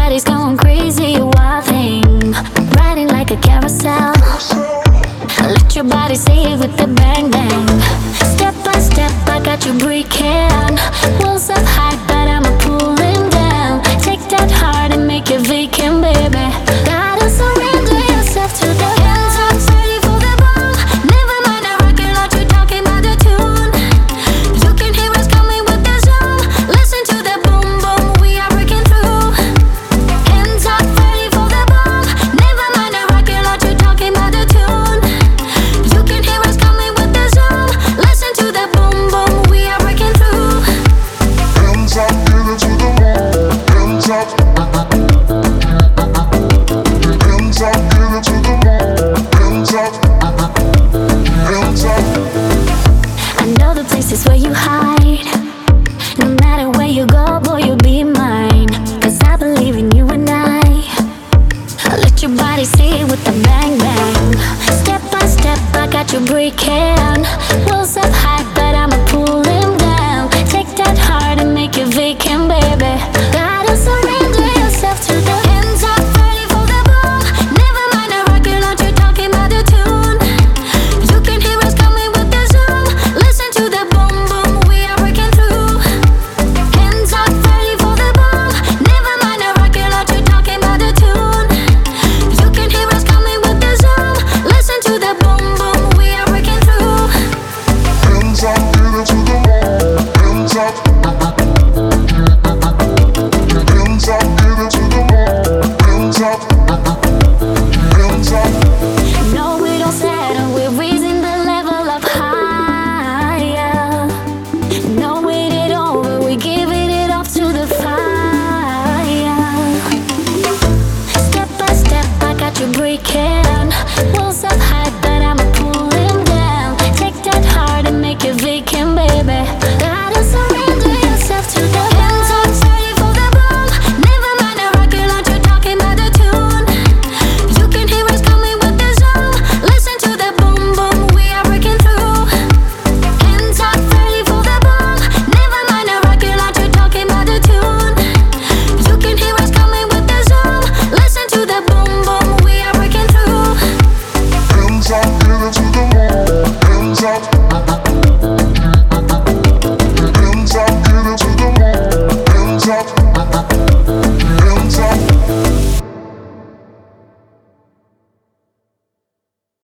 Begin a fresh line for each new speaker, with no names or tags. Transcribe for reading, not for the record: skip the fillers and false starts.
body's going crazy, a wild thing, riding like a carousel. Let your body say it with the bang bang. Step by step, I got you breaking. Walls up high, but I'm a pulling down. Take that heart and make it vacant, baby.